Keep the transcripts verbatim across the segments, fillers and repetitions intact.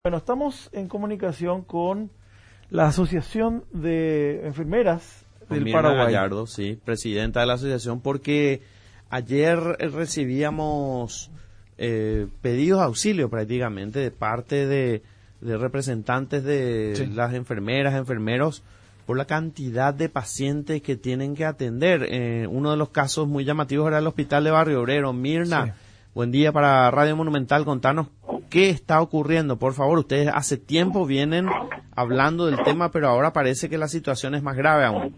Bueno, estamos en comunicación con la Asociación de Enfermeras del Mirna Paraguay. Gallardo, sí, presidenta de la asociación, porque ayer recibíamos eh, pedidos de auxilio prácticamente de parte de, de representantes de Sí. las enfermeras, enfermeros, por la cantidad de pacientes que tienen que atender. Eh, uno de los casos muy llamativos era el hospital de Barrio Obrero. Mirna, Sí. buen día para Radio Monumental, contanos qué está ocurriendo, por favor. Ustedes hace tiempo vienen hablando del tema, pero ahora parece que la situación es más grave aún.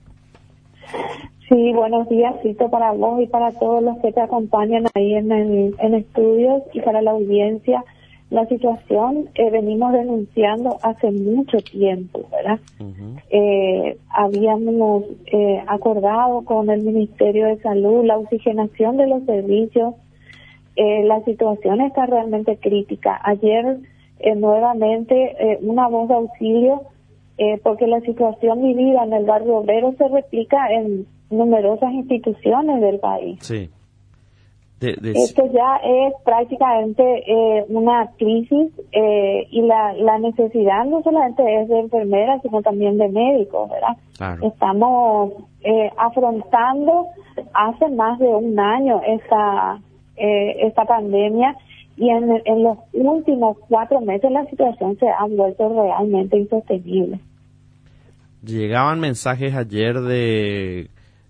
Sí, buenos días, Cito, para vos y para todos los que te acompañan ahí en el en estudios y para la audiencia. La situación eh, venimos denunciando hace mucho tiempo, ¿verdad? Uh-huh. Eh, habíamos eh, acordado con el Ministerio de Salud la oxigenación de los servicios. Eh, la situación está realmente crítica. Ayer eh, nuevamente eh, una voz de auxilio eh, porque la situación vivida en el Barrio Obrero se replica en numerosas instituciones del país. Sí. De, de... Esto ya es prácticamente eh, una crisis eh, y la, la necesidad no solamente es de enfermeras, sino también de médicos, ¿verdad? Claro. Estamos eh, afrontando hace más de un año esta, eh, esta pandemia y en, en los últimos cuatro meses la situación se ha vuelto realmente insostenible. Llegaban mensajes ayer de...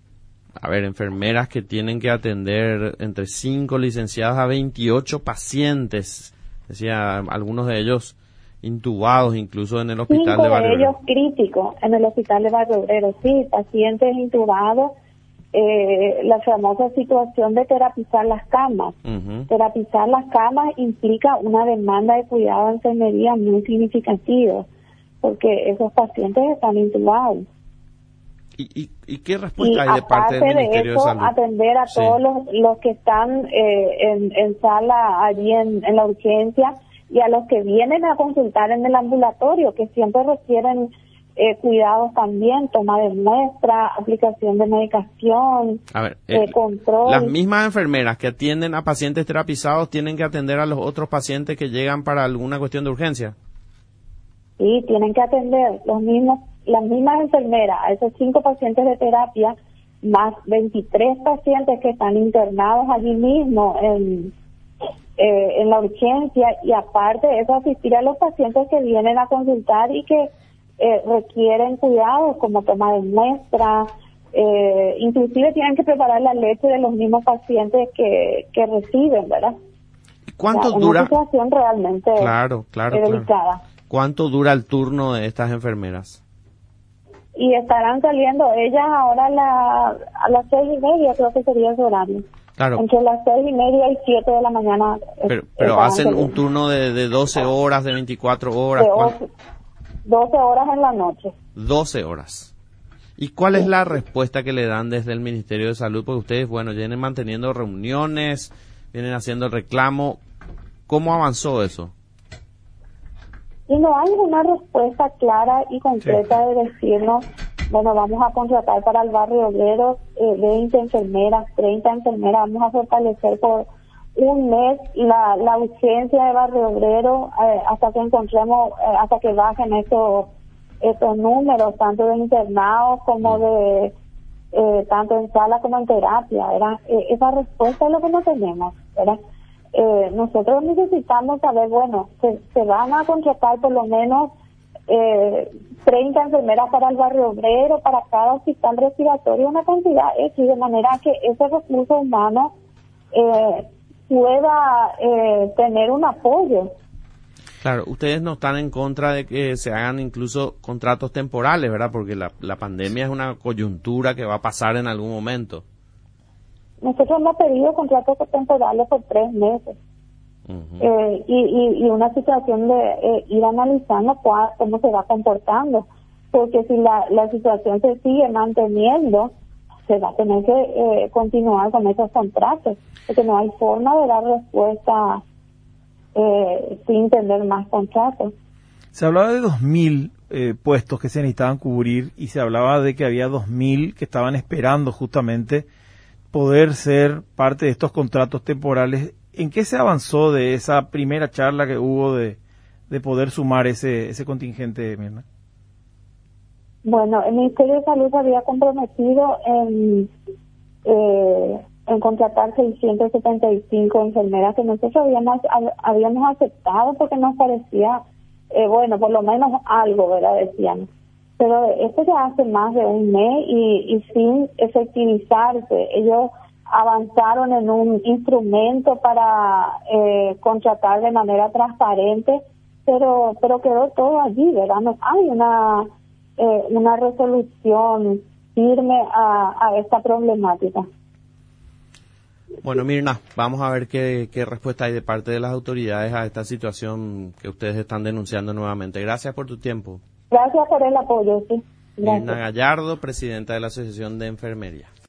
A ver, enfermeras que tienen que atender entre cinco licenciadas a veintiocho pacientes. Decía, algunos de ellos intubados incluso en el hospital Cinco de Barrio Obrero. Cinco de ellos críticos en el hospital de Barrio Obrero, sí, pacientes intubados. Eh, la famosa situación de terapizar las camas. Uh-huh. Terapizar las camas implica una demanda de cuidado de enfermería muy significativa, porque esos pacientes están intubados. ¿Y, y, y qué respuesta y hay de parte del Ministerio de, eso, de Salud? Atender a sí. todos los, los que están eh, en, en sala allí en, en la urgencia y a los que vienen a consultar en el ambulatorio, que siempre requieren eh, cuidados también, toma de muestra, aplicación de medicación, a ver, eh, eh, control. Las mismas enfermeras que atienden a pacientes terapizados tienen que atender a los otros pacientes que llegan para alguna cuestión de urgencia. Sí, tienen que atender los mismos las mismas enfermeras a esos cinco pacientes de terapia, más veintitrés pacientes que están internados allí mismo en, eh, en la urgencia, y aparte de eso asistir a los pacientes que vienen a consultar y que eh, requieren cuidados como toma de muestra, eh, inclusive tienen que preparar la leche de los mismos pacientes que, que reciben, ¿verdad? ¿Cuánto o sea, dura? Una situación realmente claro, claro, delicada. Claro. ¿Cuánto dura el turno de estas enfermeras? Y estarán saliendo ellas ahora a, la, a las seis y media, creo que sería su horario. Claro. Entre las seis y media y siete de la mañana. Pero, pero hacen saliendo. Un turno de, de doce horas, de veinticuatro horas. De ocho, doce horas en la noche. doce horas. ¿Y cuál sí. es la respuesta que le dan desde el Ministerio de Salud? Porque ustedes, bueno, vienen manteniendo reuniones, vienen haciendo el reclamo. ¿Cómo avanzó eso? Y no hay una respuesta clara y concreta sí. de decirnos, bueno, vamos a contratar para el Barrio Obrero eh, veinte enfermeras, treinta enfermeras, vamos a fortalecer por un mes la, la urgencia de Barrio Obrero eh, hasta que encontremos, eh, hasta que bajen estos estos números, tanto de internados como de, eh, tanto en sala como en terapia, ¿verdad? Eh, esa respuesta es lo que no tenemos, ¿verdad? Eh, nosotros necesitamos saber, bueno, se, se van a contratar por lo menos eh, treinta enfermeras para el Barrio Obrero, para cada hospital respiratorio, una cantidad X, de manera que ese recurso humano eh, pueda eh, tener un apoyo. Claro, ustedes no están en contra de que se hagan incluso contratos temporales, ¿verdad? Porque la, la pandemia es una coyuntura que va a pasar en algún momento. Nosotros hemos pedido contratos temporales por tres meses. Uh-huh. eh, y, y, y una situación de eh, ir analizando cuál, cómo se va comportando. Porque si la, la situación se sigue manteniendo, se va a tener que eh, continuar con esos contratos. Porque no hay forma de dar respuesta eh, sin tener más contratos. Se hablaba de dos mil eh, puestos que se necesitaban cubrir y se hablaba de que había dos mil que estaban esperando justamente poder ser parte de estos contratos temporales. ¿En qué se avanzó de esa primera charla que hubo de, de poder sumar ese, ese contingente, Mirna? Bueno, el Ministerio de Salud se había comprometido en, eh, en contratar seiscientas setenta y cinco enfermeras que nosotros habíamos, habíamos aceptado porque nos parecía, eh, bueno, por lo menos algo, ¿verdad? Decían. Pero esto ya hace más de un mes y, y sin efectivizarse. Ellos avanzaron en un instrumento para eh, contratar de manera transparente, pero pero quedó todo allí, ¿verdad? No hay una eh, una resolución firme a, a esta problemática. Bueno, Mirna, vamos a ver qué, qué respuesta hay de parte de las autoridades a esta situación que ustedes están denunciando nuevamente. Gracias por tu tiempo. Gracias por el apoyo, sí. Gracias. Mirna Gallardo, presidenta de la Asociación de Enfermería.